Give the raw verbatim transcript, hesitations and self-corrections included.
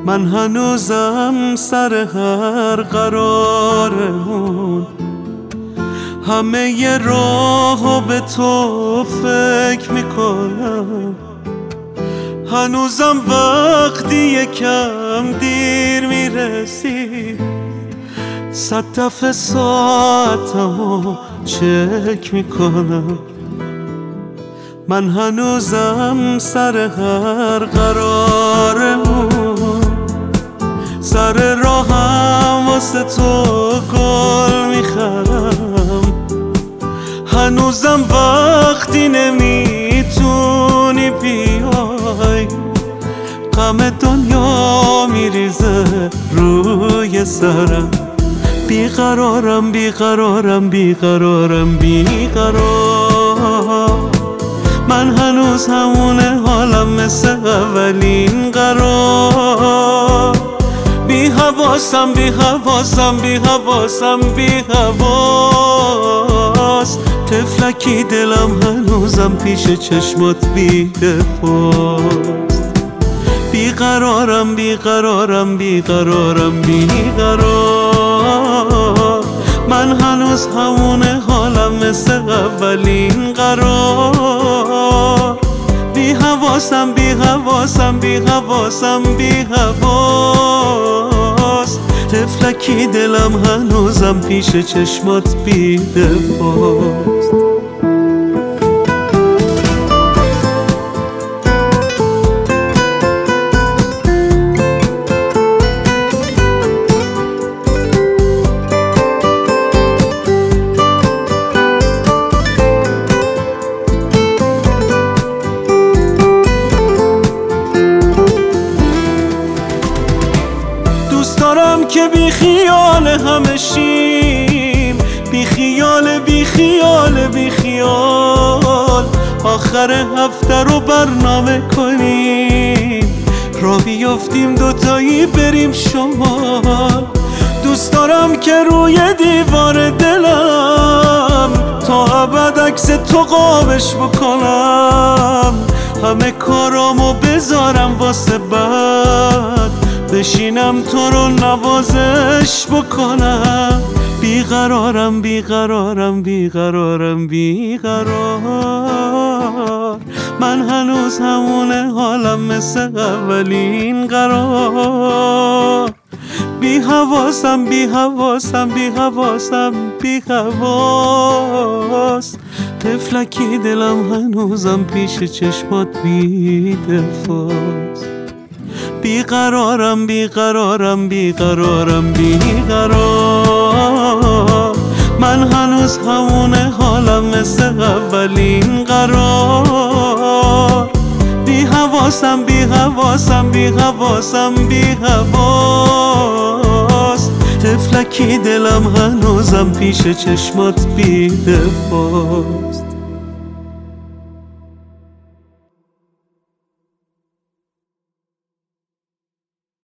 من هنوزم سر هر قرارمون همه ی راهو به تو فکر میکنم. هنوزم وقتی یکم دیر میرسی صد دفعه ساعتمو چک میکنم. من هنوزم سر هر قرارمون سر راهم واسه تو گل میخرم. هنوزم وقتی نمیتونی بیای غم دنیا میریزه روی سرم. بیقرارم بیقرارم بیقرارم بیقرار. من هنوز همونه حالم مثل اولین قرار. بی حواسم بی حواسم بی حواسم بی حواس. طفلکی دلم هنوزم پیش چشمات بی دفاست. بیقرارم بیقرارم بیقرارم بیقرار. من هنوز همونه حالم مثل اولین قرار. بی حواسم بی حواسم بی حواسم بی حواس. طفلکی دلم هنوزم پیش چشمات بی دفاست. دوست دارم که بی خیال همه شیم، بی خیال بی خیال بی خیال. آخر هفته رو برنامه کنیم را بیفتیم دوتایی بریم شمال. دوست دارم که روی دیوار دلم تا ابد عکس تو قابش بکنم. همه کارامو بذارم واسه بعد بشینم تو رو نوازش بکنم. بیقرارم بیقرارم بیقرارم بیقرار. من هنوز همونه حالم مثل اولین قرار. بی حواسم بی حواسم بی حواسم بی حواس. طفلکی دلم هنوزم پیش چشمات بی دفاست. بیقرارم بیقرارم بیقرارم بیقرار. من هنوز همونه حالم مثل اولین قرار. بی حواسم بی حواسم بی حواسم بی حواس. طفلکی دلم هنوزم پیش چشمات بی دفاست.